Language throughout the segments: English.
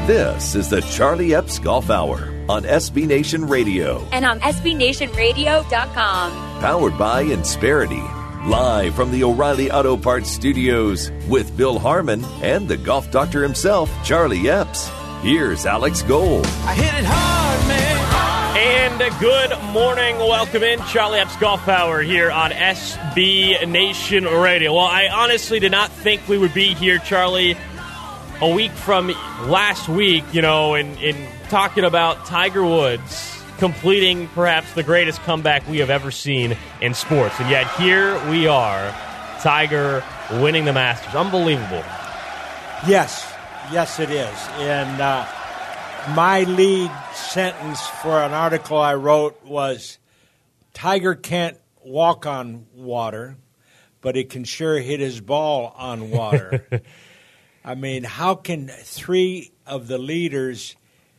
This is the Charlie Epps Golf Hour on SB Nation Radio. And on SBNationRadio.com. Powered by Insperity. Live from the O'Reilly Auto Parts Studios with Bill Harmon and the golf doctor himself, Charlie Epps. Here's Alex Gold. I hit it hard, man. And good morning. Welcome in. Charlie Epps Golf Hour here on SB Nation Radio. Well, I honestly did not think we would be here, Charlie, a week from last week, in talking about Tiger Woods completing perhaps the greatest comeback we have ever seen in sports. And yet here we are, Tiger winning the Masters. Unbelievable. Yes, it is. And my lead sentence for an article I wrote was, Tiger can't walk on water, but he can sure hit his ball on water. I mean, how can three of the leaders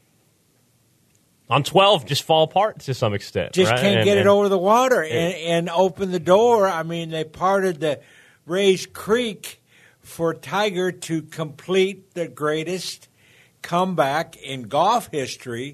on 12 just fall apart to some extent? Just right? Can't get it over the water and open the door. I mean, they parted the Rays Creek for Tiger to complete the greatest comeback in golf history,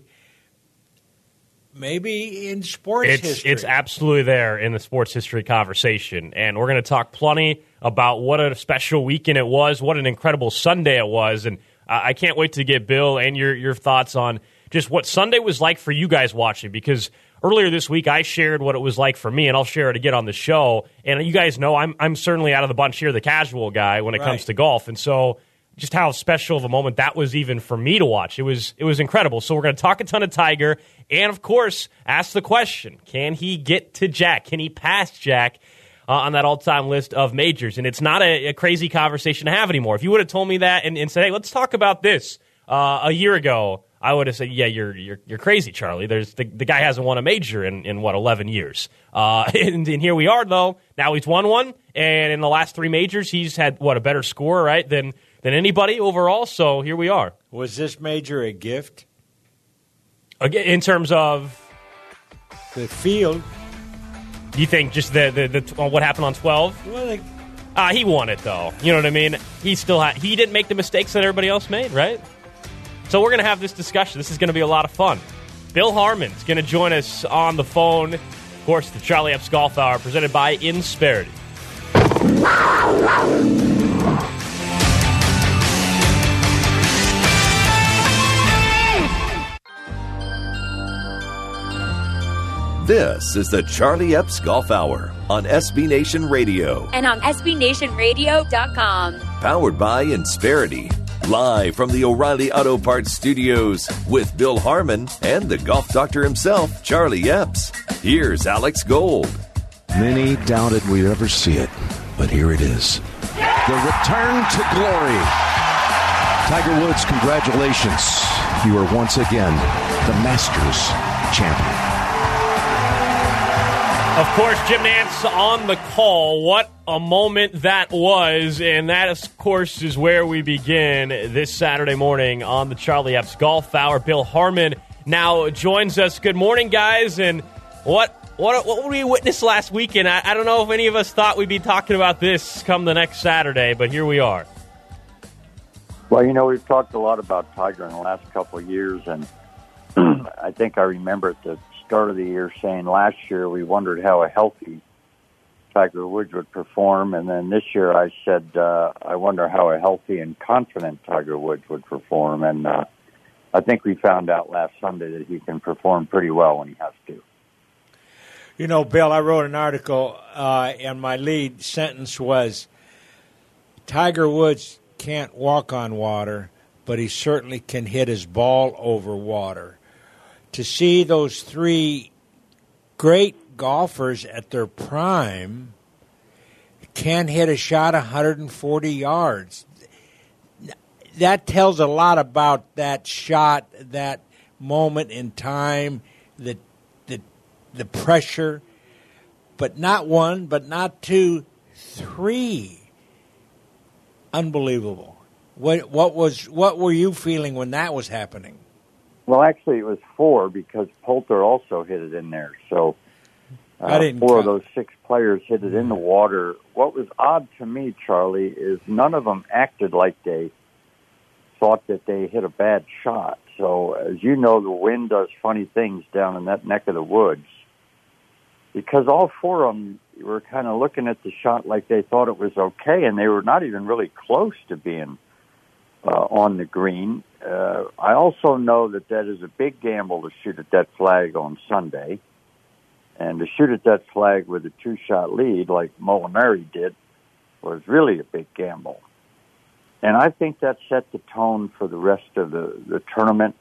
maybe in sports history. It's absolutely there in the sports history conversation. And we're going to talk plenty about what a special weekend it was, what an incredible Sunday it was. And I can't wait to get Bill and your thoughts on just what Sunday was like for you guys watching, because earlier this week I shared what it was like for me, and I'll share it again on the show. And you guys know I'm certainly out of the bunch here, the casual guy when it comes to golf. And so just how special of a moment that was even for me to watch. It was incredible. So we're going to talk a ton of Tiger and, of course, ask the question, can he get to Jack? Can he pass Jack on that all-time list of majors? And it's not a crazy conversation to have anymore. If you would have told me that and said, hey, let's talk about this a year ago, I would have said, yeah, you're crazy, Charlie. The guy hasn't won a major in 11 years. And here we are, though. Now he's won one, and in the last three majors, he's had, a better score, right, than anybody overall. So here we are. Was this major a gift? In terms of the field? Do you think just the what happened on 12? Well, he won it, though. You know what I mean? He didn't make the mistakes that everybody else made, right? So we're going to have this discussion. This is going to be a lot of fun. Bill Harmon's going to join us on the phone. Of course, the Charlie Epps Golf Hour presented by Insperity. This is the Charlie Epps Golf Hour on SB Nation Radio. And on SBNationRadio.com. Powered by Insperity. Live from the O'Reilly Auto Parts Studios with Bill Harmon and the golf doctor himself, Charlie Epps. Here's Alex Gold. Many doubted we'd ever see it, but here it is. The return to glory. Tiger Woods, congratulations. You are once again the Masters champion. Of course, Jim Nantz on the call. What a moment that was. And that, of course, is where we begin this Saturday morning on the Charlie Epps Golf Hour. Bill Harmon now joins us. Good morning, guys. And what we witnessed last weekend, I don't know if any of us thought we'd be talking about this come the next Saturday, but here we are. Well, we've talked a lot about Tiger in the last couple of years, and I think I remember at the start of the year saying last year we wondered how a healthy Tiger Woods would perform, and then this year I said I wonder how a healthy and confident Tiger Woods would perform, and I think we found out last Sunday that he can perform pretty well when he has to. Bill, I wrote an article, and my lead sentence was, Tiger Woods can't walk on water, but he certainly can hit his ball over water. To see those three great golfers at their prime can hit a shot 140 yards. That tells a lot about that shot, that moment in time, the pressure. But not one, but not two, three. Unbelievable. What were you feeling when that was happening? Well, actually, it was four because Poulter also hit it in there. So four of those six players hit it in the water. What was odd to me, Charlie, is none of them acted like they thought that they hit a bad shot. So, as you know, the wind does funny things down in that neck of the woods. Because all four of them were kind of looking at the shot like they thought it was okay, and they were not even really close to being on the green. I also know that is a big gamble to shoot at that flag on Sunday. And to shoot at that flag with a 2-shot lead like Molinari did was really a big gamble. And I think that set the tone for the rest of the tournament.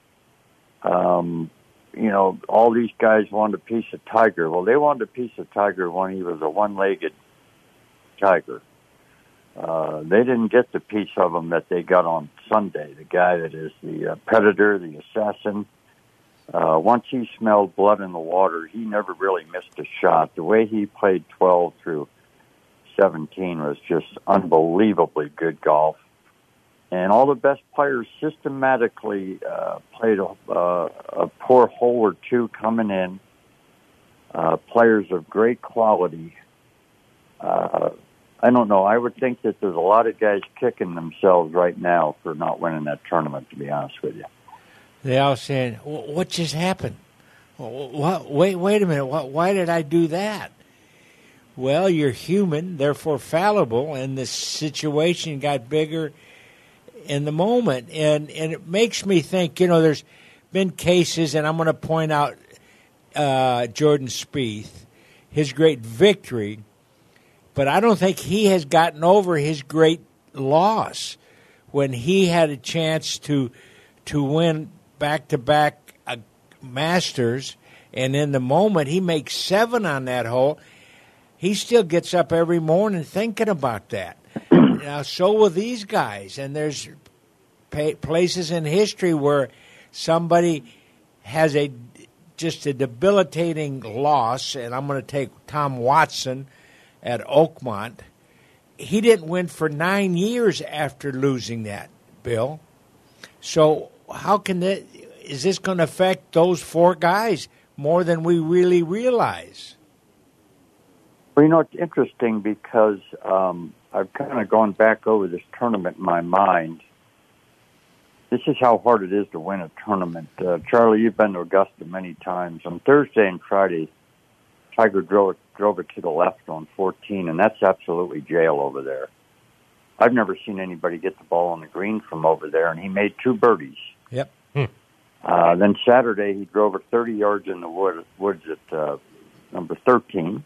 You know, all these guys wanted a piece of Tiger. Well, they wanted a piece of Tiger when he was a one-legged tiger. They didn't get the piece of him that they got on Sunday, the guy that is the predator, the assassin. Once he smelled blood in the water, he never really missed a shot. The way he played 12 through 17 was just unbelievably good golf. And all the best players systematically played a poor hole or two coming in. Players of great quality. I don't know. I would think that there's a lot of guys kicking themselves right now for not winning that tournament, to be honest with you. They all saying, what just happened? What? Wait a minute. Why did I do that? Well, you're human, therefore fallible, and the situation got bigger in the moment. And it makes me think, you know, there's been cases, and I'm going to point out Jordan Spieth, his great victory, but I don't think he has gotten over his great loss when he had a chance to win back-to-back Masters, and in the moment he makes 7 on that hole. He still gets up every morning thinking about that. Now, so will these guys, and there's places in history where somebody has just a debilitating loss, and I'm going to take Tom Watson at Oakmont. He didn't win for 9 years after losing that, Bill. So how can is this going to affect those 4 guys more than we really realize? Well, you know, it's interesting because I've kind of gone back over this tournament in my mind. This is how hard it is to win a tournament. Charlie, you've been to Augusta many times. On Thursday and Friday, Tiger drove it to the left on 14, and that's absolutely jail over there. I've never seen anybody get the ball on the green from over there, and he made 2 birdies. Yep. Then Saturday, he drove it 30 yards in the woods at number 13.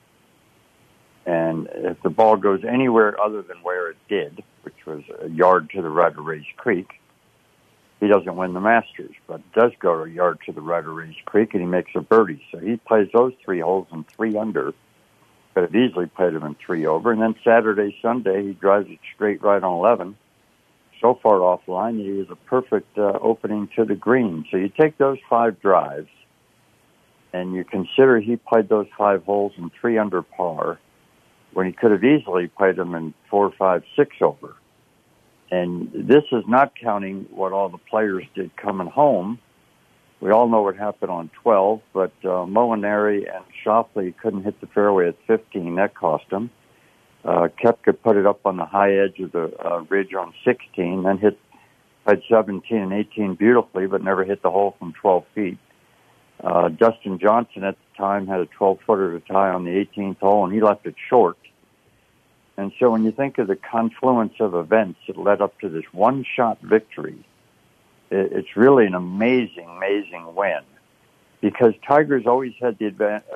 And if the ball goes anywhere other than where it did, which was a yard to the right of Rays Creek, he doesn't win the Masters. But it does go a yard to the right of Rays Creek, and he makes a birdie. So he plays those 3 holes in 3 under. Could have easily played him in 3 over. And then Saturday, Sunday, he drives it straight right on 11. So far offline, he was a perfect opening to the green. So you take those 5 drives, and you consider he played those 5 holes in 3 under par, when he could have easily played them in 4, 5, 6 over. And this is not counting what all the players did coming home. We all know what happened on 12, but Molinari and Schauffele couldn't hit the fairway at 15. That cost him. Koepka put it up on the high edge of the ridge on 16, then played 17 and 18 beautifully, but never hit the hole from 12 feet. Dustin Johnson at the time had a 12-footer to tie on the 18th hole, and he left it short. And so when you think of the confluence of events that led up to this one-shot victory, it's really an amazing, amazing win. Because Tiger's always had the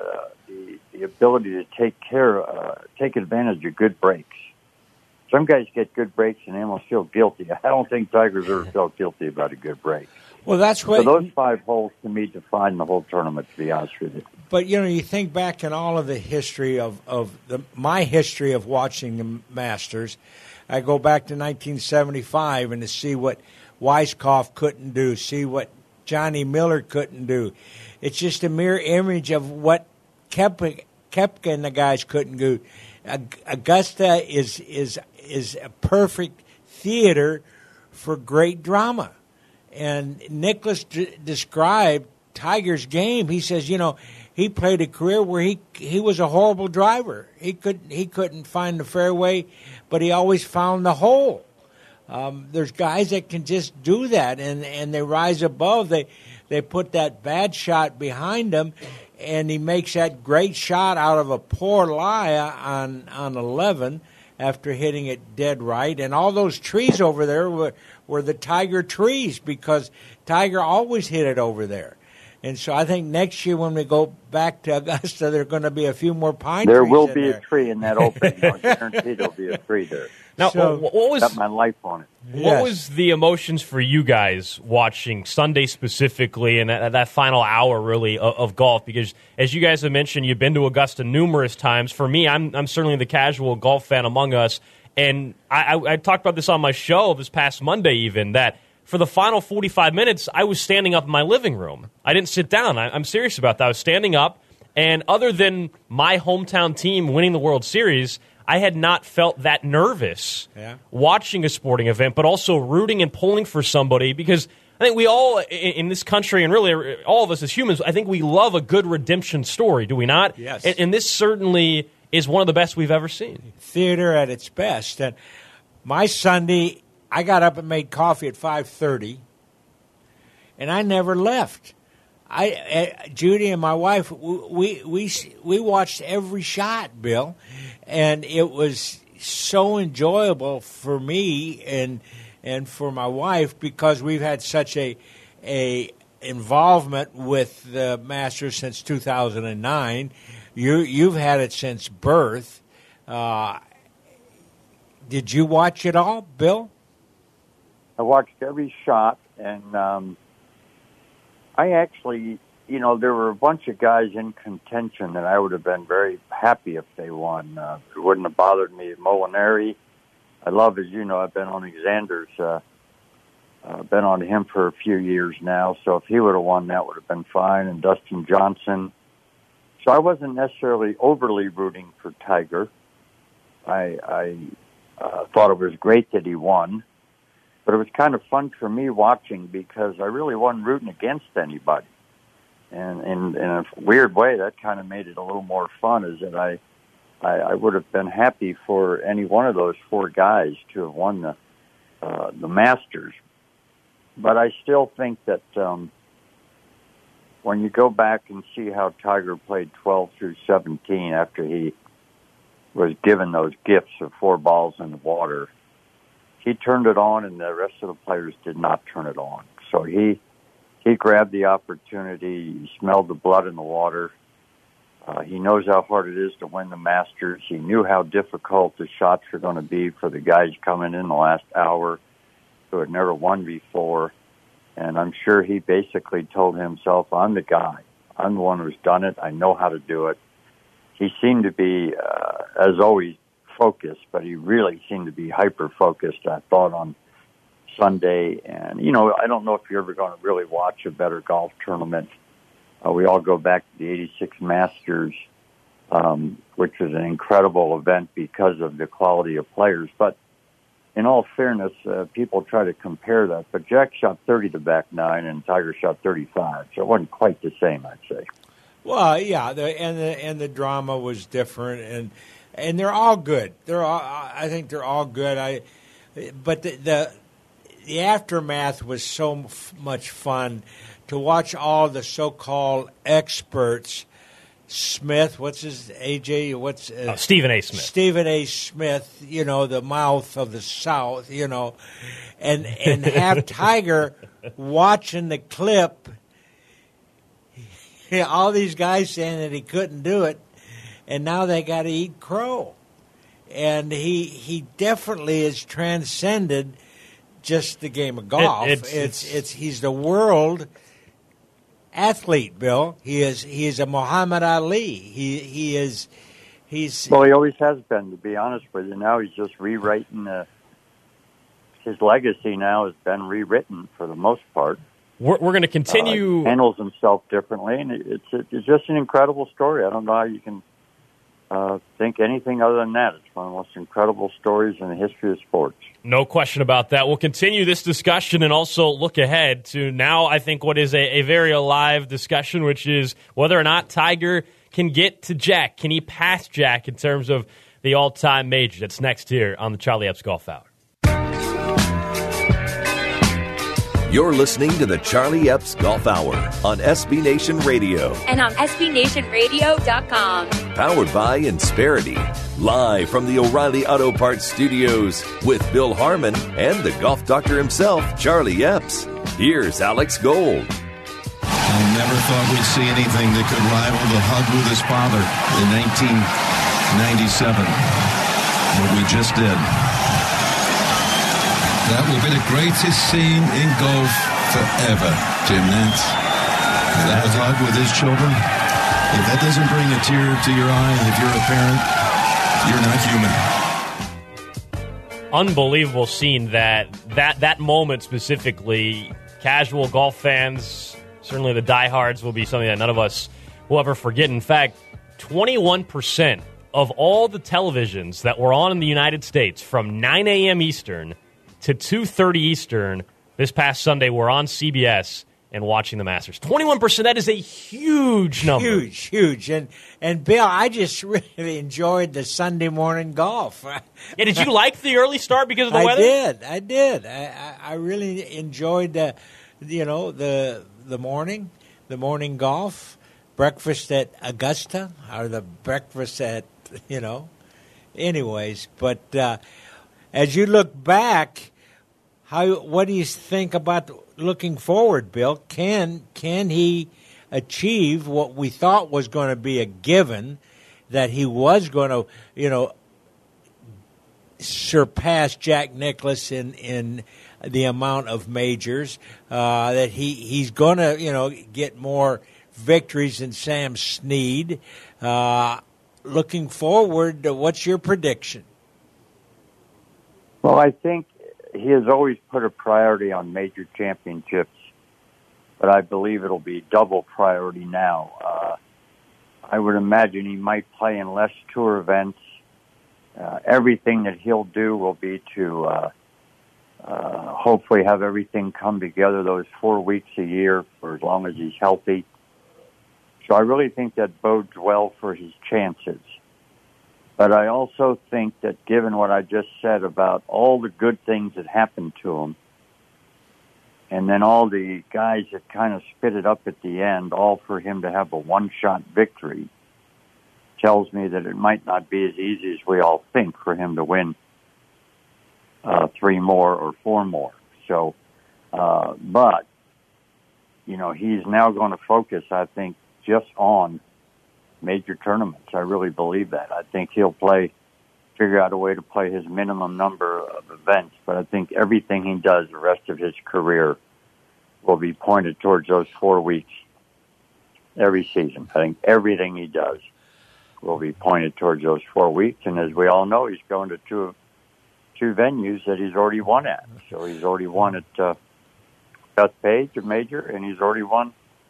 ability to take advantage of good breaks. Some guys get good breaks and they almost feel guilty. I don't think Tiger's ever felt guilty about a good break. Well, that's what. So those 5 holes to me define the whole tournament, to be honest with you. But you know, you think back in all of the history my history of watching the Masters. I go back to 1975 and to see what Weiskopf couldn't do, see what Johnny Miller couldn't do. It's just a mirror image of what Koepka and the guys couldn't do. Augusta is a perfect theater for great drama. And Nicklaus described Tiger's game. He says, you know, he played a career where he was a horrible driver. He couldn't find the fairway, but he always found the hole. There's guys that can just do that, and they rise above. They put that bad shot behind him, and he makes that great shot out of a poor lie on 11 after hitting it dead right. And all those trees over there were the Tiger trees, because Tiger always hit it over there. And so I think next year when we go back to Augusta, there are going to be a few more pine trees. There will be there. a tree in that opening. I guarantee there'll be a tree there. Now, what was got my life on it? What was the emotions for you guys watching Sunday specifically, and that final hour really of golf? Because as you guys have mentioned, you've been to Augusta numerous times. For me, I'm certainly the casual golf fan among us, and I talked about this on my show this past Monday even, that for the final 45 minutes, I was standing up in my living room. I didn't sit down. I'm serious about that. I was standing up, and other than my hometown team winning the World Series, I had not felt that nervous watching a sporting event, but also rooting and pulling for somebody, because I think we all in this country, and really all of us as humans, I think we love a good redemption story, do we not? Yes. And this certainly is one of the best we've ever seen. Theater at its best. And my Sunday, I got up and made coffee at 5:30, and I never left. Judy and my wife, we watched every shot, Bill, and it was so enjoyable for me and for my wife, because we've had such a involvement with the Masters since 2009. You've had it since birth. Did you watch it all, Bill? I watched every shot, and I actually, there were a bunch of guys in contention that I would have been very happy if they won. It wouldn't have bothered me. Molinari, I love, as you know, I've been on Xander's, been on him for a few years now, so if he would have won, that would have been fine, and Dustin Johnson. So I wasn't necessarily overly rooting for Tiger. I thought it was great that he won. But it was kind of fun for me watching, because I really wasn't rooting against anybody. And in a weird way, that kind of made it a little more fun, is that I would have been happy for any one of those four guys to have won the Masters. But I still think that when you go back and see how Tiger played 12 through 17 after he was given those gifts of 4 balls in the water, he turned it on, and the rest of the players did not turn it on. So he grabbed the opportunity. He smelled the blood in the water. He knows how hard it is to win the Masters. He knew how difficult the shots were going to be for the guys coming in the last hour who had never won before. And I'm sure he basically told himself, I'm the guy. I'm the one who's done it. I know how to do it. He seemed to be, as always, focused, but he really seemed to be hyper-focused, I thought, on Sunday. And, I don't know if you're ever going to really watch a better golf tournament. We all go back to the 86 Masters, which was an incredible event because of the quality of players. But in all fairness, people try to compare that. But Jack shot 30 to back 9, and Tiger shot 35, so it wasn't quite the same, I'd say. Well, yeah, and the drama was different, and they're all good. I think they're all good. But the aftermath was so much fun to watch all the so-called experts. Smith, what's his AJ? Stephen A. Smith. Stephen A. Smith, the mouth of the South, and have Tiger watching the clip. All these guys saying that he couldn't do it, and now they got to eat crow. And he definitely has transcended just the game of golf. He's the world athlete, Bill. He is a Muhammad Ali. He's well, he always has been, to be honest with you. Now he's just rewriting his legacy. Now has been rewritten for the most part. We're going to continue. He handles himself differently, and it's just an incredible story. I don't know how you can think anything other than that. It's one of the most incredible stories in the history of sports. No question about that. We'll continue this discussion and also look ahead to now, I think, what is a very alive discussion, which is whether or not Tiger can get to Jack. Can he pass Jack in terms of the all-time major? That's next here on the Charlie Epps Golf Hour. You're listening to the Charlie Epps Golf Hour on SB Nation Radio. And on SBNationRadio.com. Powered by Insperity. Live from the O'Reilly Auto Parts Studios with Bill Harmon and the golf doctor himself, Charlie Epps. Here's Alex Gold. I never thought we'd see anything that could rival the hug with his father in 1997. But we just did. That will be the greatest scene in golf forever, Jim Nantz. That hug with his children. If that doesn't bring a tear to your eye, if you're a parent, you're not human. Unbelievable scene that moment specifically. Casual golf fans, certainly the diehards, will be something that none of us will ever forget. In fact, 21% of all the televisions that were on in the United States from 9 a.m. Eastern to 2:30 Eastern this past Sunday were on CBS and watching the Masters. 21%, that is a huge number. Huge. And Bill, I just really enjoyed the Sunday morning golf. Yeah, did you like the early start because of the weather? I did. I really enjoyed the morning golf, breakfast at Augusta, or the breakfast at, anyways. But as you look back, what do you think about looking forward, Bill? Can he achieve what we thought was going to be a given, that he was going to, surpass Jack Nicklaus in the amount of majors, that he's going to, get more victories than Sam Snead? Looking forward, what's your prediction? Well, I think he has always put a priority on major championships, but I believe it'll be double priority now. I would imagine he might play in less tour events. Everything that he'll do will be to hopefully have everything come together those 4 weeks a year for as long as he's healthy. So I really think that bodes well for his chances. But I also think that given what I just said about all the good things that happened to him, and then all the guys that kind of spit it up at the end, all for him to have a one-shot victory, tells me that it might not be as easy as we all think for him to win 3 more or 4 more. So, but, he's now going to focus, I think, just on major tournaments. I really believe that. I think he'll figure out a way to play his minimum number of events, but I think everything he does the rest of his career will be pointed towards those 4 weeks every season. I think everything he does will be pointed towards those 4 weeks, and as we all know, he's going to two venues that he's already won at. So he's already won at Bethpage, a major, and he's already won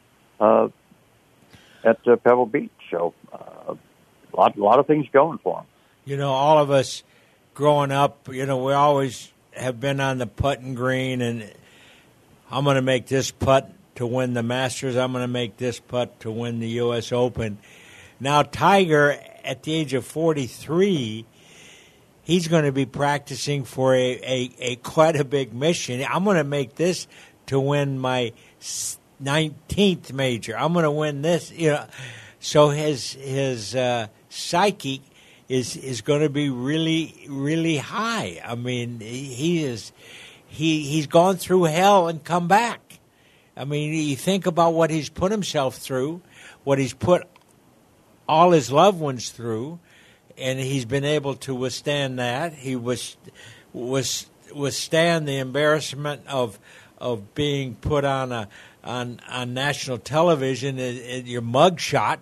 at Pebble Beach. So a lot of things going for him. All of us growing up, we always have been on the putting green, and I'm going to make this putt to win the Masters. I'm going to make this putt to win the U.S. Open. Now, Tiger, at the age of 43, he's going to be practicing for a quite a big mission. I'm going to make this to win my 19th major. I'm going to win this, So his psyche is going to be really, really high. I mean, he's gone through hell and come back. I mean, you think about what he's put himself through, what he's put all his loved ones through, and he's been able to withstand that. He withstand the embarrassment of being put on national television at your mugshot,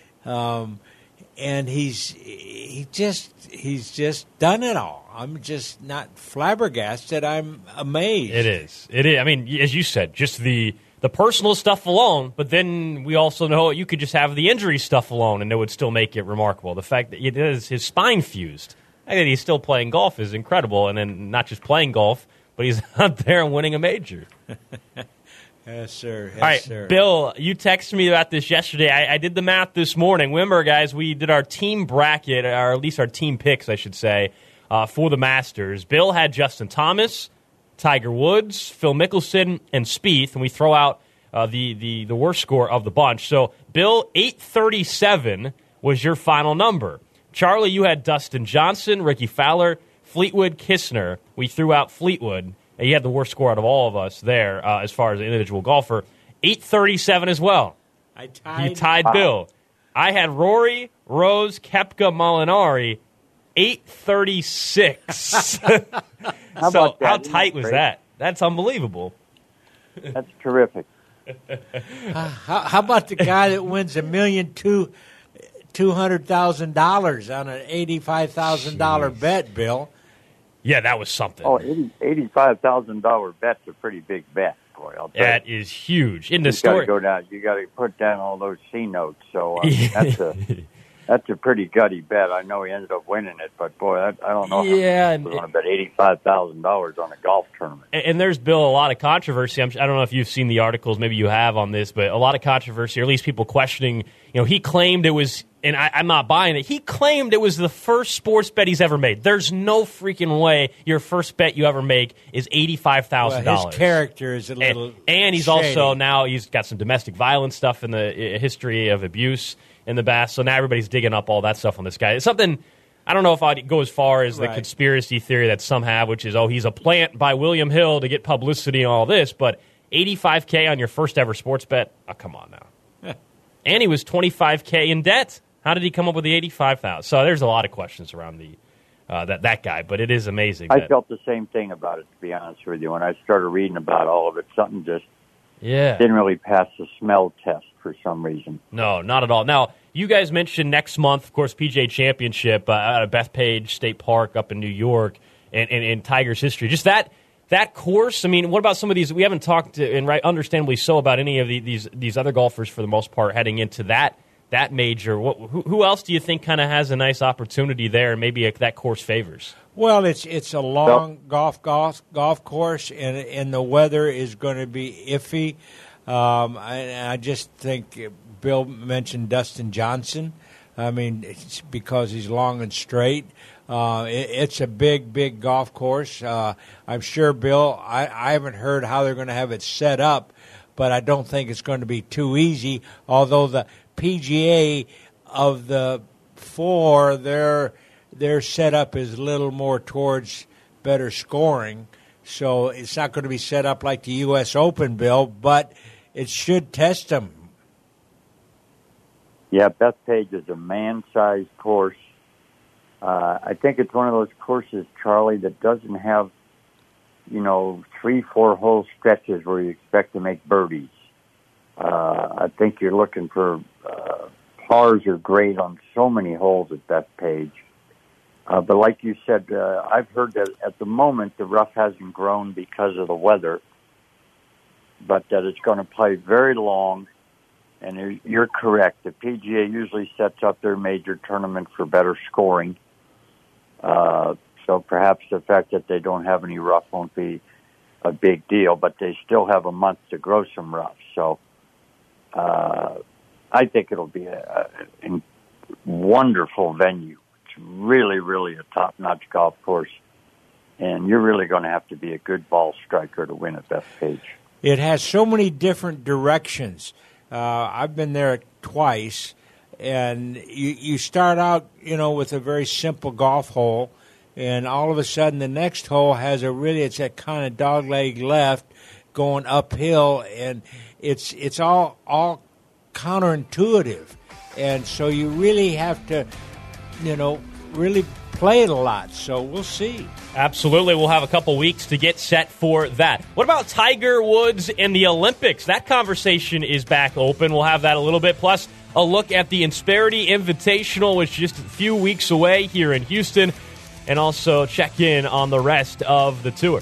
and he's just done it all. I'm just not flabbergasted. I'm amazed. It is. I mean, as you said, just the personal stuff alone, but then we also know you could just have the injury stuff alone, and it would still make it remarkable. The fact that it is his spine fused, and that he's still playing golf is incredible, and then not just playing golf, but he's out there and winning a major. Yes, sir. Yes, all right, sir. Bill, you texted me about this yesterday. I did the math this morning. Remember, guys, we did our team bracket, or at least our team picks, I should say, for the Masters. Bill had Justin Thomas, Tiger Woods, Phil Mickelson, and Spieth, and we throw out the worst score of the bunch. So, Bill, 837 was your final number. Charlie, you had Dustin Johnson, Ricky Fowler, Fleetwood, Kistner. We threw out Fleetwood. You had the worst score out of all of us there as far as an individual golfer. 837 as well. You tied Bill. I had Rory, Rose, Koepka, Molinari, 836. How tight was that? That's unbelievable. That's terrific. How about the guy that wins $1,200,000 on an $85,000 bet, Bill? Yeah, that was something. Oh, $85,000 bet's a pretty big bet, boy. I'll tell that you. is huge. In the You story, got to go down. You got to put down all those C notes. So that's a pretty gutty bet. I know he ended up winning it, but boy, I don't know. Yeah, how much want to bet $85,000 on a golf tournament. And there's, Bill, a lot of controversy. I don't know if you've seen the articles. Maybe you have on this, but a lot of controversy, or at least people questioning. He claimed it was, and I'm not buying it. He claimed it was the first sports bet he's ever made. There's no freaking way your first bet you ever make is $85,000. Well, his character is a little and he's shady. also now he's got some domestic violence stuff in the history of abuse in the past. So now everybody's digging up all that stuff on this guy. It's something. I don't know if I'd go as far as the conspiracy theory that some have, which is, he's a plant by William Hill to get publicity and all this, but $85K on your first ever sports bet? Oh, come on now. And he was $25K in debt. How did he come up with the $85,000? So there's a lot of questions around that guy, but it is amazing. I felt the same thing about it, to be honest with you. When I started reading about all of it, something just didn't really pass the smell test for some reason. No, not at all. Now, you guys mentioned next month, of course, PGA Championship out of Bethpage State Park up in New York, and Tiger's history. Just that course. I mean, what about some of these? We haven't talked, and understandably so, about any of these other golfers for the most part heading into that major. Who else do you think kind of has a nice opportunity there, and maybe that course favors? Well, it's a long golf course, and the weather is going to be iffy. I just think Bill mentioned Dustin Johnson. I mean, it's because he's long and straight. It's a big golf course. I'm sure, Bill, I haven't heard how they're going to have it set up, but I don't think it's going to be too easy, although the PGA of the four, their setup is a little more towards better scoring, so it's not going to be set up like the U.S. Open, Bill, but it should test them. Yeah, Bethpage is a man-sized course. I think it's one of those courses, Charlie, that doesn't have, 3-4 hole stretches where you expect to make birdies. I think you're looking for pars are great on so many holes at Bethpage. But like you said, I've heard that at the moment the rough hasn't grown because of the weather, but that it's going to play very long. And you're correct. The PGA usually sets up their major tournament for better scoring. So perhaps the fact that they don't have any rough won't be a big deal, but they still have a month to grow some rough. So I think it'll be a wonderful venue. It's really, really a top-notch golf course, and you're really going to have to be a good ball striker to win at Bethpage. It has so many different directions. I've been there twice, and you start out, with a very simple golf hole, and all of a sudden the next hole has it's a kind of dogleg left going uphill, and it's all counterintuitive, and so you really have to, really play it a lot. So we'll see. Absolutely. We'll have a couple weeks to get set for that. What about Tiger Woods and the Olympics? That conversation is back open. We'll have that a little bit. Plus, a look at the Insperity Invitational, which is just a few weeks away here in Houston, and also check in on the rest of the tour.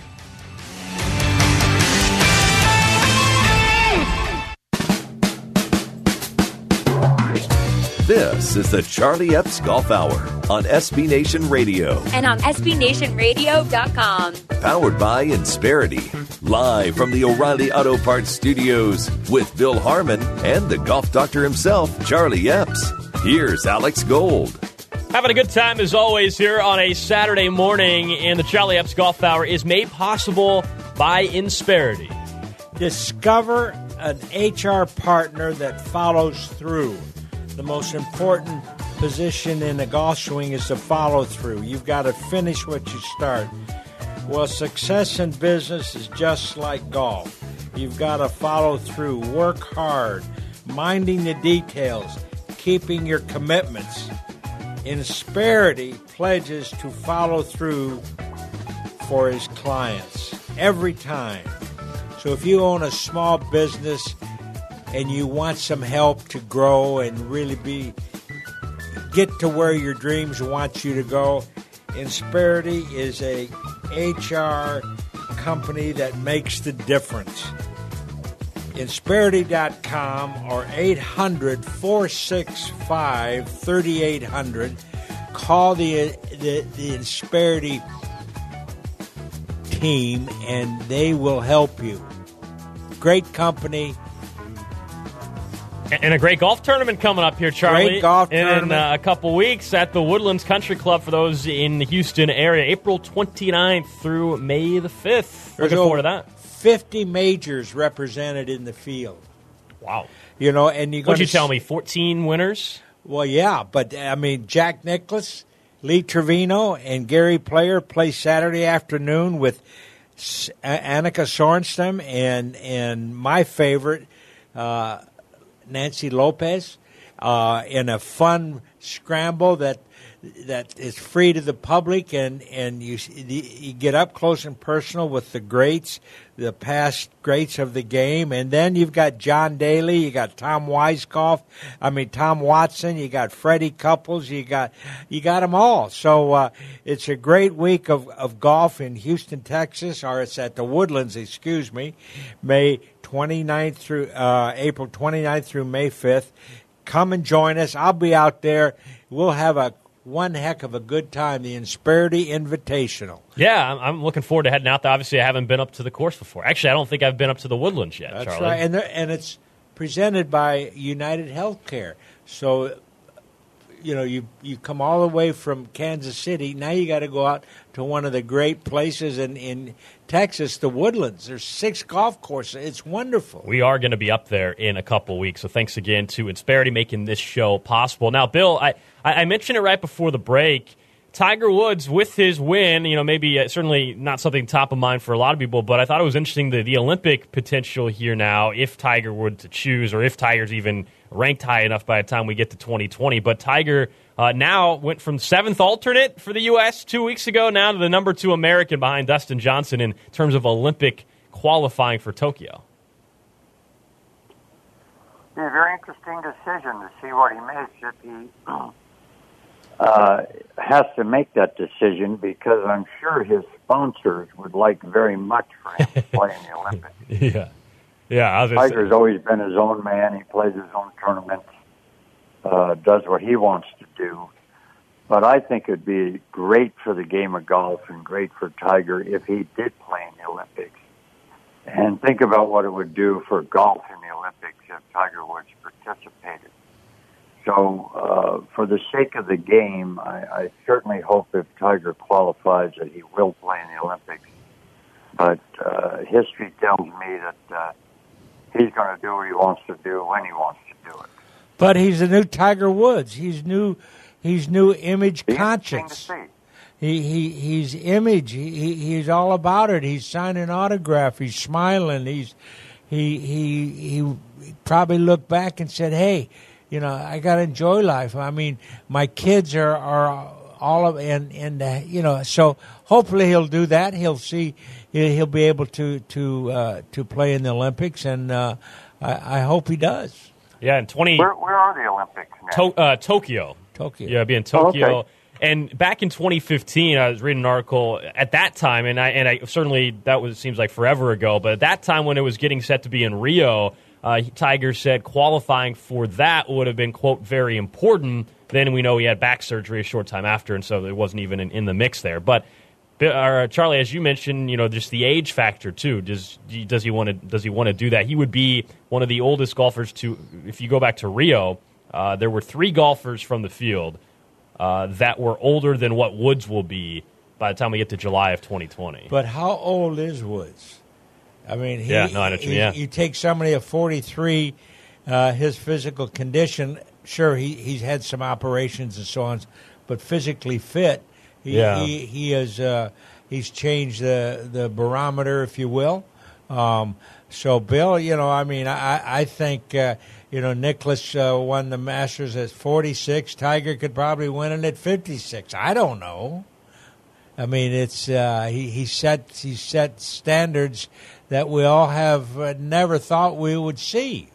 This is the Charlie Epps Golf Hour on SB Nation Radio. And on SBNationRadio.com. Powered by Insperity. Live from the O'Reilly Auto Parts Studios with Bill Harmon and the golf doctor himself, Charlie Epps. Here's Alex Gold. Having a good time as always here on a Saturday morning, and the Charlie Epps Golf Hour is made possible by Insperity. Discover an HR partner that follows through. The most important position in a golf swing is the follow through. You've got to finish what you start. Well, success in business is just like golf. You've got to follow through, work hard, minding the details, keeping your commitments. Insperity pledges to follow through for his clients every time. So if you own a small business and you want some help to grow and really get to where your dreams want you to go, Insperity is a HR company that makes the difference. Insperity.com or 800-465-3800. Call the Insperity team and they will help you. Great company. And a great golf tournament coming up here, Charlie. Great golf tournament. In a couple weeks at the Woodlands Country Club for those in the Houston area, April 29th through May the 5th. Looking forward to that. 50 majors represented in the field. Wow. You know, and you're going What'd you tell me, 14 winners? Well, yeah, but, I mean, Jack Nicklaus, Lee Trevino, and Gary Player play Saturday afternoon with Annika Sorenstam and my favorite, Nancy Lopez, in a fun scramble that is free to the public, and you get up close and personal with the greats, the past greats of the game, and then you've got John Daly, you got Tom Watson, you got Freddie Couples, you got them all. So it's a great week of golf in Houston, Texas, or it's at the Woodlands, May 29th through April 29th through May 5th. Come and join us. I'll be out there. We'll have one heck of a good time, the Insperity Invitational. Yeah, I'm looking forward to heading out there. Obviously, I haven't been up to the course before. Actually, I don't think I've been up to the Woodlands yet, That's Charlie. right, and it's presented by United Healthcare. So, you know, you come all the way from Kansas City. Now you got to go out to one of the great places in Texas, the Woodlands. There's 6 golf courses. It's wonderful. We are going to be up there in a couple weeks. So thanks again to Insperity making this show possible. Now, Bill, I mentioned it right before the break. Tiger Woods, with his win, you know, maybe certainly not something top of mind for a lot of people, but I thought it was interesting the Olympic potential here now, if Tiger were to choose, or if Tiger's even ranked high enough by the time we get to 2020. But Tiger now went from 7th alternate for the U.S. 2 weeks ago now to the number 2 American behind Dustin Johnson in terms of Olympic qualifying for Tokyo. Yeah, very interesting decision to see what he makes if he has to make that decision, because I'm sure his sponsors would like very much for him to play in the Olympics. Yeah. Tiger's always been his own man. He plays his own tournaments, does what he wants to do. But I think it would be great for the game of golf and great for Tiger if he did play in the Olympics. And think about what it would do for golf in the Olympics if Tiger Woods participated. So for the sake of the game, I certainly hope if Tiger qualifies that he will play in the Olympics. But history tells me that he's going to do what he wants to do when he wants to do it. But he's the new Tiger Woods. He's new image conscious. He's image. He's all about it. He's signing autograph. He's smiling. He probably looked back and said, "Hey, you know, I got to enjoy life. I mean, my kids are all of and you know." So hopefully he'll do that. He'll be able to play in the Olympics, and I hope he does. Yeah, in 20. Where are the Olympics now? Tokyo. Tokyo. Yeah, it'll be in Tokyo. Oh, okay. And back in 2015, I was reading an article at that time, and I certainly seems like forever ago. But at that time, when it was getting set to be in Rio, Tiger said qualifying for that would have been, quote, very important. Then we know he had back surgery a short time after, and so it wasn't even in the mix there. But Charlie, as you mentioned, you know, just the age factor too. Does he want to do that? He would be one of the oldest golfers to. If you go back to Rio, there were 3 golfers from the field that were older than what Woods will be by the time we get to July of 2020. But how old is Woods? I mean, I know what you mean, yeah. You take somebody at 43, his physical condition, sure, he's had some operations and so on, but physically fit, he has he's changed the barometer, if you will. So, Bill, I think, Nicklaus won the Masters at 46. Tiger could probably win it at 56. I don't know. I mean, it's he set standards that we all have never thought we would see.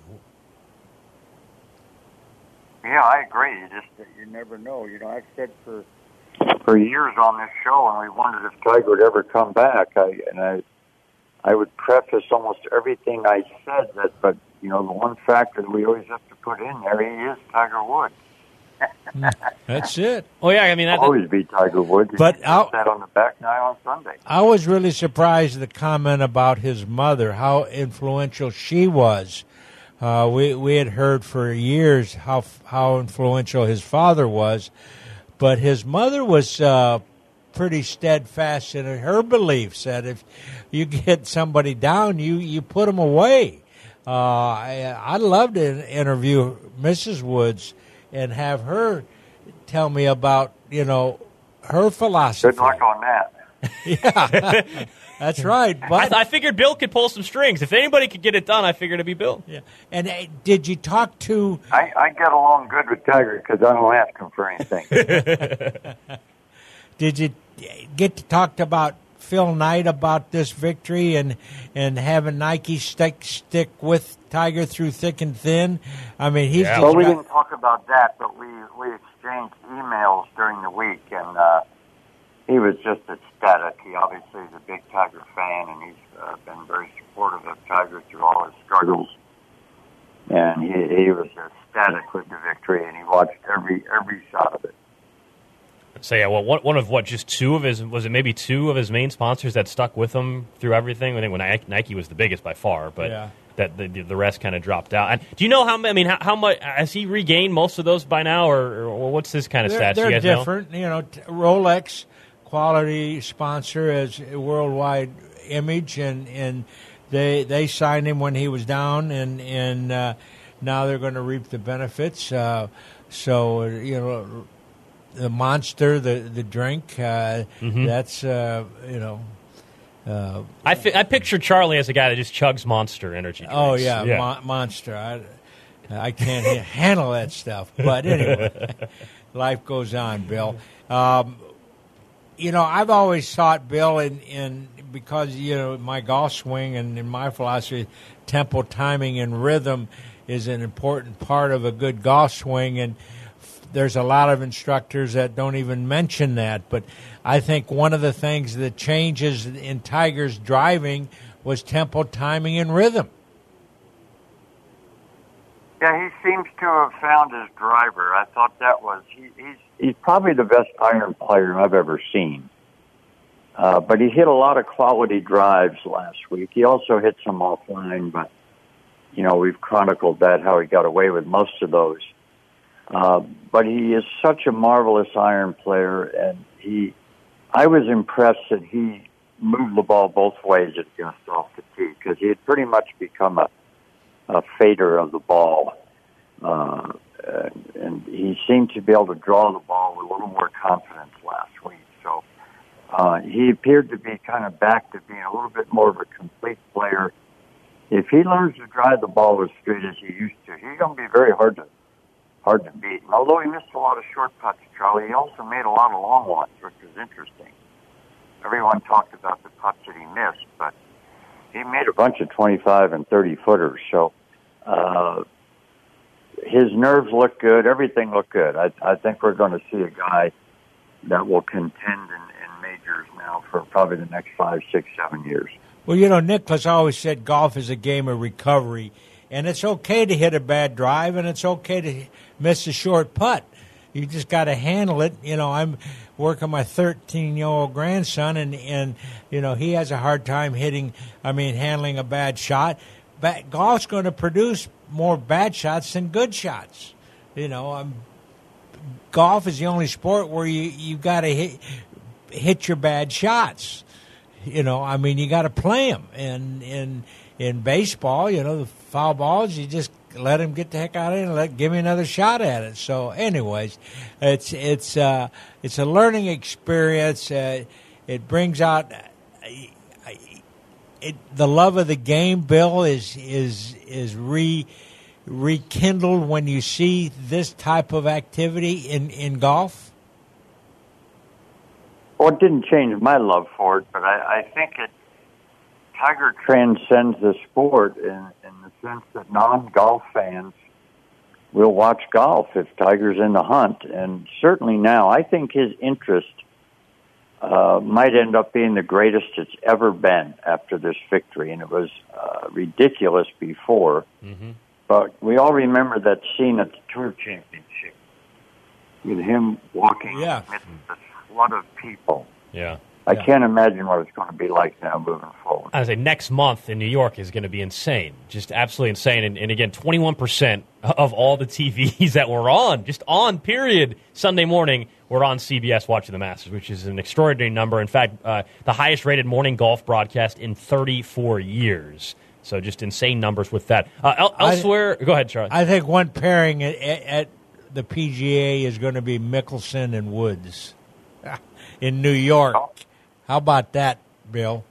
Yeah, I agree. You never know. I've said for years on this show, and we wondered if Tiger would ever come back. I would preface almost everything I said but the one factor that we always have to put in there, he is Tiger Woods. That's it. Oh yeah, I mean that always be Tiger Woods. But that on the back nine on Sunday. I was really surprised at the comment about his mother, how influential she was. We had heard for years how influential his father was, but his mother was pretty steadfast in her beliefs that if you get somebody down, you put them away. I'd love to interview Mrs. Woods and have her tell me about, her philosophy. Good luck on that. Yeah, that's right. But I figured Bill could pull some strings. If anybody could get it done, I figured it'd be Bill. Yeah. And did you talk to... I get along good with Tiger because I don't ask him for anything. Did you get to talk about Phil Knight about this victory and having Nike stick with Tiger through thick and thin? I mean, he's just... Well, we didn't talk about that, but we exchanged emails during the week, and he was just ecstatic. He obviously is a big Tiger fan, and he's been very supportive of Tiger through all his struggles. And he was ecstatic with the victory, and he watched every shot of it. So yeah, well, one of just two of his main sponsors that stuck with him through everything. I think when Nike was the biggest by far, but that the rest kind of dropped out. And do you know how much has he regained most of those by now, or what's his kind of stats? They're you guys different. Know? Rolex quality sponsor as a worldwide image, and they signed him when he was down, and now they're going to reap the benefits. The Monster, the drink, that's, I picture Charlie as a guy that just chugs Monster energy drinks. Oh, yeah. Monster. I can't handle that stuff. But anyway, life goes on, Bill. I've always thought, Bill, because, my golf swing and in my philosophy, tempo, timing, and rhythm is an important part of a good golf swing, and there's a lot of instructors that don't even mention that, but I think one of the things that changes in Tiger's driving was tempo, timing, and rhythm. Yeah, he seems to have found his driver. I thought that was he's probably the best iron player I've ever seen. But he hit a lot of quality drives last week. He also hit some offline, but we've chronicled that how he got away with most of those. But he is such a marvelous iron player, and I was impressed that he moved the ball both ways at just off the tee, because he had pretty much become a fader of the ball. And he seemed to be able to draw the ball with a little more confidence last week. So he appeared to be kind of back to being a little bit more of a complete player. If he learns to drive the ball as straight as he used to, he's going to be very hard to beat. And although he missed a lot of short putts, Charlie, he also made a lot of long ones, which is interesting. Everyone talked about the putts that he missed, but he made a bunch of 25 and 30 footers. So his nerves look good. Everything looked good. I think we're going to see a guy that will contend in majors now for probably the next 5, 6, 7 years. Well, Nicklaus always said golf is a game of recovery. And it's okay to hit a bad drive, and it's okay to miss a short putt. You just got to handle it. I'm working my 13-year-old grandson, and he has a hard time handling a bad shot. But golf's going to produce more bad shots than good shots. Golf is the only sport where you got to hit your bad shots. You know, I mean, you got to play them. And in baseball, you know, the foul balls, you just let him get the heck out of it and give me another shot at it. So, anyways, it's a learning experience. It brings out the love of the game. Bill is rekindled when you see this type of activity in golf. Well, it didn't change my love for it, but I think Tiger transcends the sport in the sense that non-golf fans will watch golf if Tiger's in the hunt. And certainly now, I think his interest might end up being the greatest it's ever been after this victory. And it was ridiculous before. Mm-hmm. But we all remember that scene at the Tour Championship with him walking amidst the flood of people. Yeah. I can't imagine what it's going to be like now moving forward. I would say next month in New York is going to be insane, just absolutely insane. And again, 21% of all the TVs that were on, just on, period, Sunday morning, were on CBS watching the Masters, which is an extraordinary number. In fact, the highest-rated morning golf broadcast in 34 years. So just insane numbers with that. Elsewhere, go ahead, Charlie. I think one pairing at the PGA is going to be Mickelson and Woods in New York. How about that, Bill?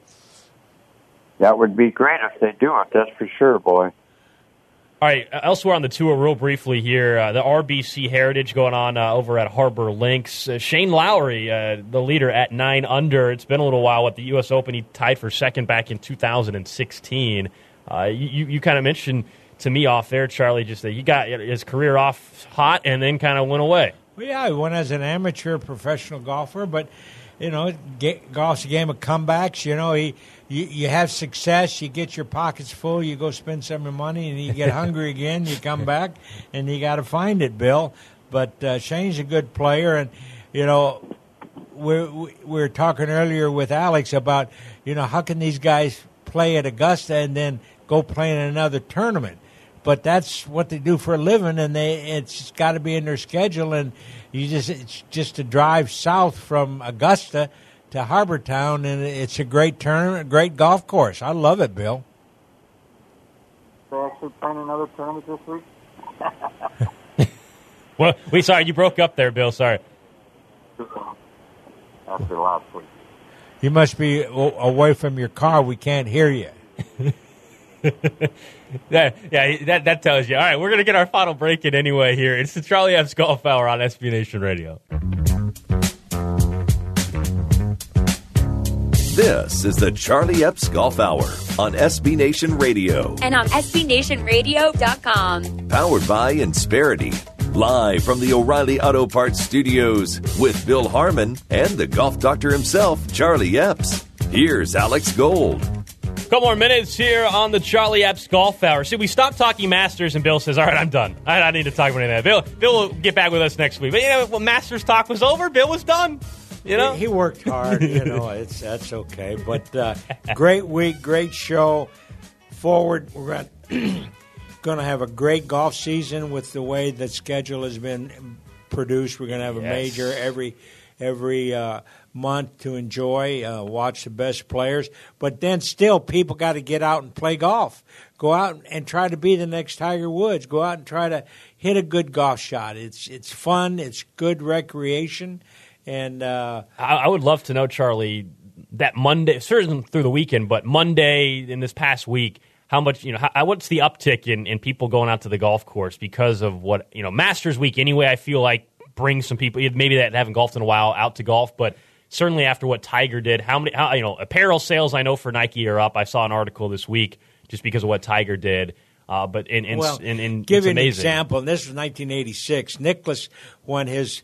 That would be great if they do it, that's for sure, boy. All right, elsewhere on the tour, real briefly here, the RBC Heritage going on over at Harbor Links. Shane Lowry, the leader at 9 under. It's been a little while at the U.S. Open. He tied for second back in 2016. You kind of mentioned to me off there, Charlie, just that he got his career off hot and then kind of went away. Well, yeah, he went as an amateur professional golfer, but, you know, golf's a game of comebacks. You know, you have success, you get your pockets full, you go spend some of your money, and you get hungry again, you come back, and you got to find it, Bill. But Shane's a good player, and, you know, we were talking earlier with Alex about, you know, how can these guys play at Augusta and then go play in another tournament? But that's what they do for a living, and it's got to be in their schedule, and it's just a drive south from Augusta to Harbor Town, and it's a great tournament, a great golf course. I love it, Bill. They actually playing another tournament this week? Well, sorry, you broke up there, Bill. Sorry. After last week. You must be away from your car. We can't hear you. That tells you. All right, we're going to get our final break in anyway here. It's the Charlie Epps Golf Hour on SB Nation Radio. This is the Charlie Epps Golf Hour on SB Nation Radio. And on SBNationRadio.com. Powered by Insperity. Live from the O'Reilly Auto Parts Studios with Bill Harmon and the golf doctor himself, Charlie Epps. Here's Alex Gold. Couple more minutes here on the Charlie Epps Golf Hour. See, we stopped talking Masters, and Bill says, all right, I'm done. I don't need to talk about any of that. Bill will get back with us next week. But, you know, when Masters talk was over, Bill was done. You know? He worked hard. You know, that's okay. But great week, great show. Forward, we're going to have a great golf season with the way the schedule has been produced. We're going to have a major every month to enjoy, watch the best players. But then still, people got to get out and play golf. Go out and try to be the next Tiger Woods. Go out and try to hit a good golf shot. It's fun. It's good recreation. And I would love to know, Charlie, that Monday, certainly through the weekend, but Monday in this past week, how much, you know, what's the uptick in people going out to the golf course because of what, you know, Masters week anyway, I feel like brings some people, maybe that haven't golfed in a while, out to golf, but certainly after what Tiger did, how apparel sales I know for Nike are up. I saw an article this week just because of what Tiger did. But give you an example. And this was 1986. Nicklaus won his,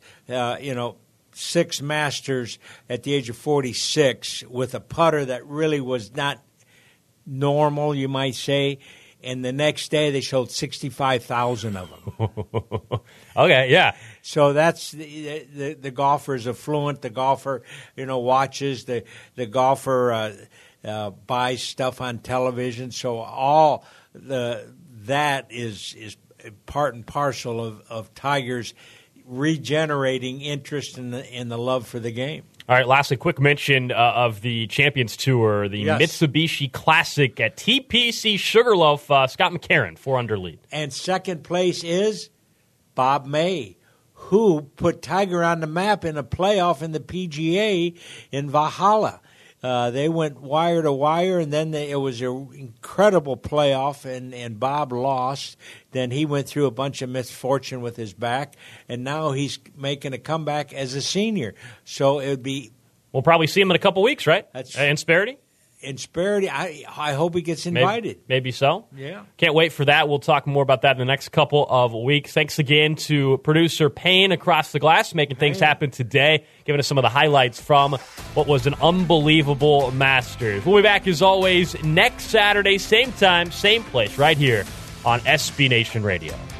6 Masters at the age of 46 with a putter that really was not normal, you might say. And the next day they sold 65,000 of them. Okay, yeah. So that's the golfer is affluent. The golfer, watches. The golfer buys stuff on television. So all that is part and parcel of Tiger's regenerating interest in the love for the game. All right, lastly, quick mention of the Champions Tour, the Mitsubishi Classic at TPC Sugarloaf. Scott McCarron, 4-under lead. And second place is Bob May, who put Tiger on the map in a playoff in the PGA in Valhalla. They went wire to wire, and then it was an incredible playoff, and Bob lost. Then he went through a bunch of misfortune with his back, and now he's making a comeback as a senior. So it would be... We'll probably see him in a couple weeks, right? That's in Sparity? In Sparity, I hope he gets invited. Maybe so. Yeah. Can't wait for that. We'll talk more about that in the next couple of weeks. Thanks again to producer Payne across the glass, making things happen today, giving us some of the highlights from what was an unbelievable Masters. We'll be back, as always, next Saturday, same time, same place, right here on SB Nation Radio.